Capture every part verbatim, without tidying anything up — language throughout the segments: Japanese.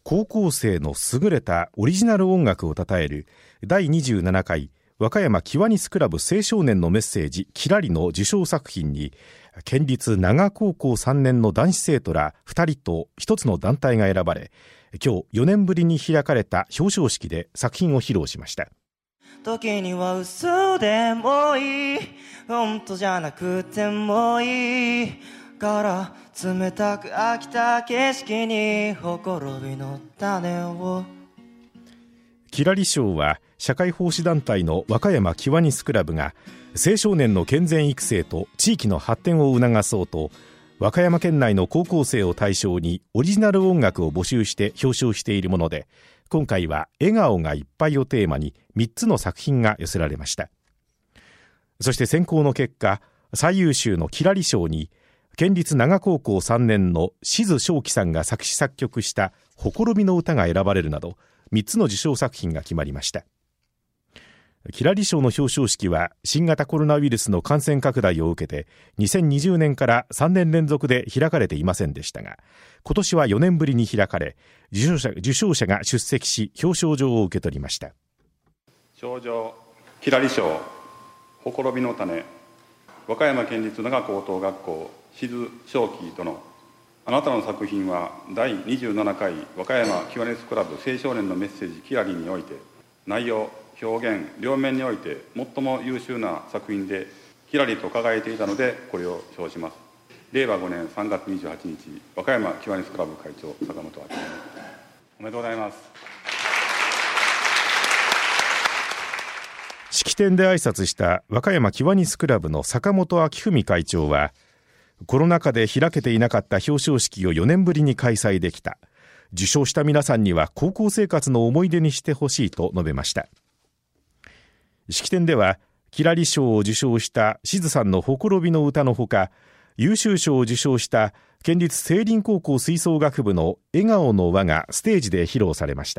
高校生の優れたオリジナル音楽をたたえるだいにじゅうななかい和歌山キワニスクラブ青少年のメッセージキラリの受賞作品に、県立長高校さんねんの男子生徒らふたりとひとつの団体が選ばれ、今日よねんぶりに開かれた表彰式で作品を披露しました。 時には嘘でもいい、本当じゃなくてもいいから冷たく飽きた景色にほころびの種を。 キラリ賞は社会奉仕団体の和歌山キワニスクラブが青少年の健全育成と地域の発展を促そうと、和歌山県内の高校生を対象にオリジナル音楽を募集して表彰しているもので、今回は笑顔がいっぱいをテーマにみっつの作品が寄せられました。そして選考の結果、最優秀のキラリ賞に県立長高校さんねんの静正樹さんが作詞作曲したほころびの歌が選ばれるなどみっつの受賞作品が決まりました。キラリ賞の表彰式は新型コロナウイルスの感染拡大を受けてにせんにじゅうねんからさんねん連続で開かれていませんでしたが、今年はよねんぶりに開かれ、受賞者、受賞者が出席し表彰状を受け取りました。 賞状キラリ賞ほころびの種、和歌山県立長高等学校静正樹殿、あなたの作品はだいにじゅうななかい和歌山キワニスクラブ青少年のメッセージキラリにおいて内容表現両面において最も優秀な作品でキラリと輝いていたのでこれを称します。れいわごねんさんがつにじゅうはちにち和歌山キワニスクラブ会長坂本明。おめでとうございます。 式典で挨拶した和歌山キワニスクラブの坂本明文会長は、コロナ禍で開けていなかった表彰式をよねんぶりに開催できた、受賞した皆さんには高校生活の思い出にしてほしいと述べました。式典ではキラリ賞を受賞した静さんのほころびの歌のほか、優秀賞を受賞した県立聖林高校吹奏楽部の笑顔の輪がステージで披露されました。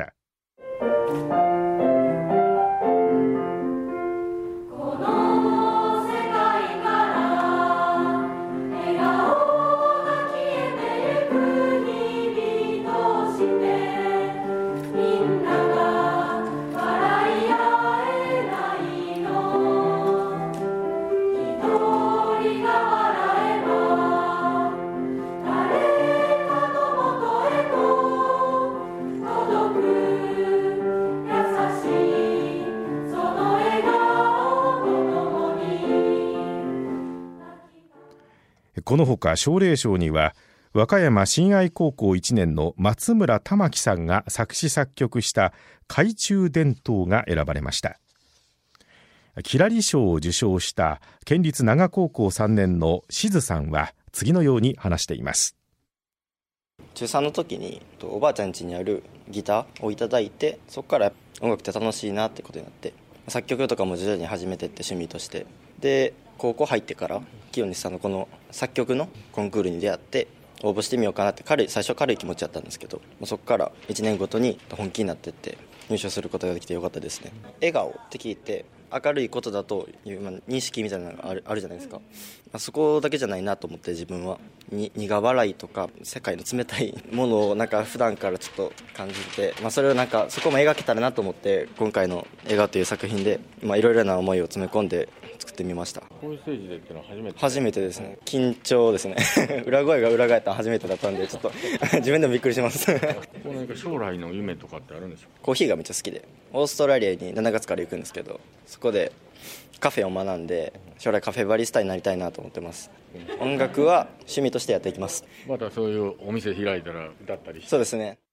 このほか奨励賞には和歌山親愛高校いちねんの松村玉樹さんが作詞作曲した懐中電灯が選ばれました。キラリ賞を受賞した県立長高校さんねんの静さんは次のように話しています。 中さんの時におばあちゃん家にあるギターをいただいて、そこから音楽って楽しいなってことになって、作曲とかも徐々に始めてって趣味として、で高校入ってから清西さんのこの作曲のコンクールに出会って応募してみようかなって軽い最初は軽い気持ちだったんですけど、そこからいちねんごとに本気になっていって入賞することができてよかったですね。笑顔って聞いて明るいことだという認識みたいなのがある、あるじゃないですか。そこだけじゃないなと思って、自分はに苦笑いとか世界の冷たいものをなんか普段からちょっと感じて、まあ、それをなんかそこも描けたらなと思って、今回の笑顔という作品でいろいろな思いを詰め込んで作ってみました。 こういうステージでっていうのは初めて初めてですね。緊張ですね裏声が裏返ったの初めてだったんで、ちょっと自分でもびっくりします何か将来の夢とかってあるんでしょうか。 コーヒーがめっちゃ好きで、オーストラリアにしちがつから行くんですけど、そこでカフェを学んで将来カフェバリスタになりたいなと思ってます。音楽は趣味としてやっていきます。 またそういうお店開いたら歌ったりして。 そうですね。